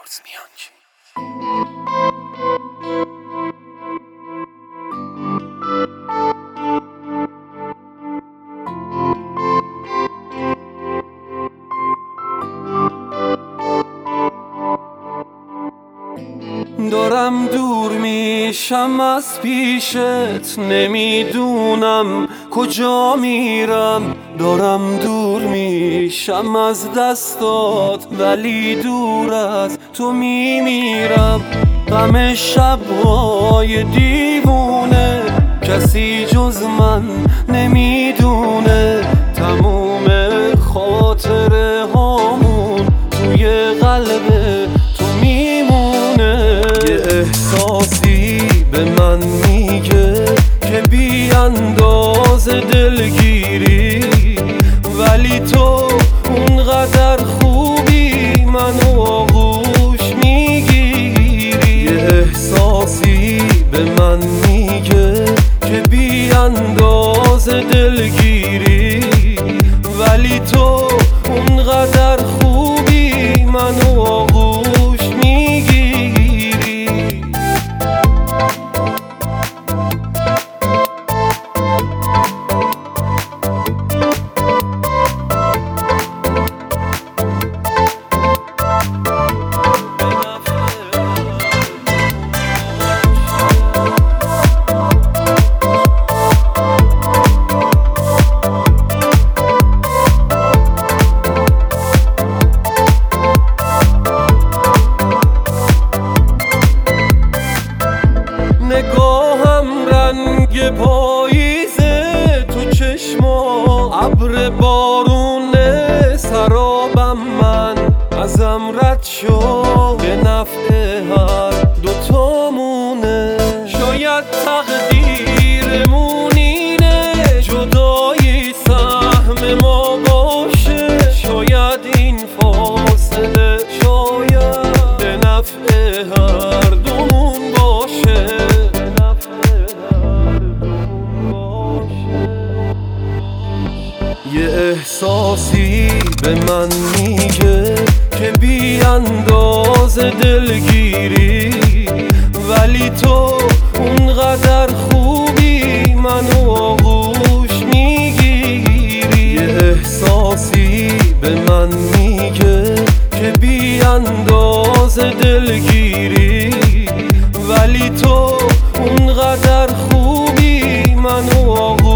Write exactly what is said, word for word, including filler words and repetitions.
ریکوردز میانجی. دارم دور میشم از پیشت، نمیدونم کجا میرم. دارم دور میشم از دستات، ولی دور از تو میمیرم. غم شب‌های دیوونه کسی جز من نمیدونه. تموم خاطره هامون توی قلب تو میمونه. یه احساسی به من میگه که بی انداز دلگیری، ولی تو اونقدر خوبی منو آغوش میگیری. یه احساسی به من میگه که بی انداز دلگیری، ولی تو اونقدر خوبی منو آغوش میگیری. نگاهم رنگ پاییزه، تو چشما ابر بارونه. سرابم من ازم رد شو، به نفع هر دوتامونه. شاید تقدیرمون اینه جدایی سهم ما باشه. شاید این فاصله شاید به نفع هر دومون باشه. یه احساسی به من میگه که بی انداز دلگیری، ولی تو اونقدر خوبی منو آغوش میگیری. یه احساسی به من میگه که بی انداز دلگیری، ولی تو اونقدر خوبی منو آغوش